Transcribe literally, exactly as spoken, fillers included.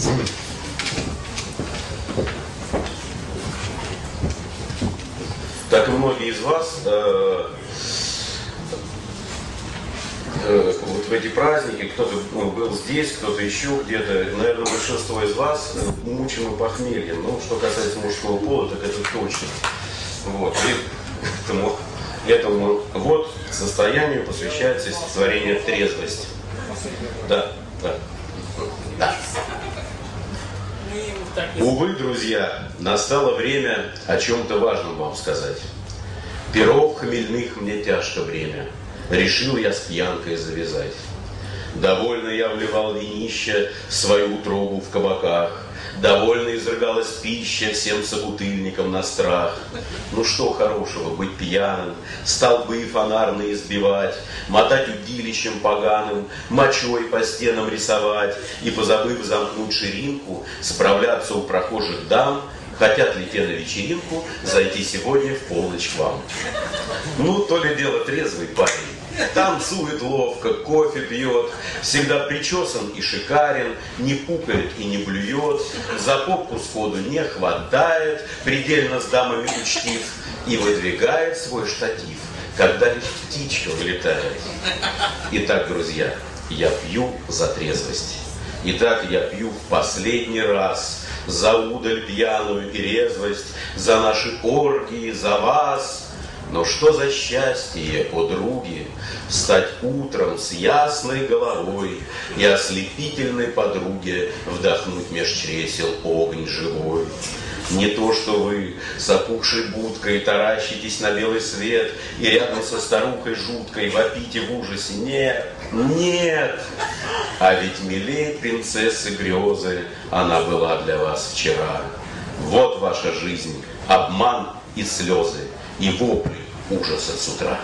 Как и многие из вас, э, э, вот в эти праздники, кто-то ну, был здесь, кто-то еще где-то, наверное, большинство из вас мучимы похмельем. Ну, что касается мужского пола, так это точно. Вот. И этому, этому вот состоянию посвящается стихотворение «Трезвость». Да, да. Да. Увы, друзья, настало время о чем-то важном вам сказать. Перов хмельных мне тяжко время, решил я с пьянкой завязать. Довольно я вливал винища в свою утробу в кабаках, довольно изрыгалась пища всем собутыльникам на страх. Ну что хорошего быть пьяным, столбы фонарные избивать, мотать удилищем поганым, мочой по стенам рисовать и, позабыв замкнуть ширинку, справляться у прохожих дам, хотят ли те на вечеринку зайти сегодня в полночь к вам. Ну, то ли дело трезвый парень. Танцует ловко, кофе пьет, всегда причесан и шикарен, не пукает и не блюет, за попку сходу не хватает, предельно с дамами учтив, и выдвигает свой штатив, когда лишь птичка вылетает. Итак, друзья, я пью за трезвость. Итак, я пью в последний раз за удаль пьяную и резвость, за наши оргии, за вас. Но что за счастье, подруги, встать утром с ясной головой и ослепительной подруге вдохнуть меж чресел огонь живой. Не то, что вы с опухшей будкой таращитесь на белый свет и рядом со старухой жуткой вопите в ужасе. Нет, нет! А ведь милей принцессы грезы она была для вас вчера. Вот ваша жизнь, обман и слезы, и вопли ужаса с утра.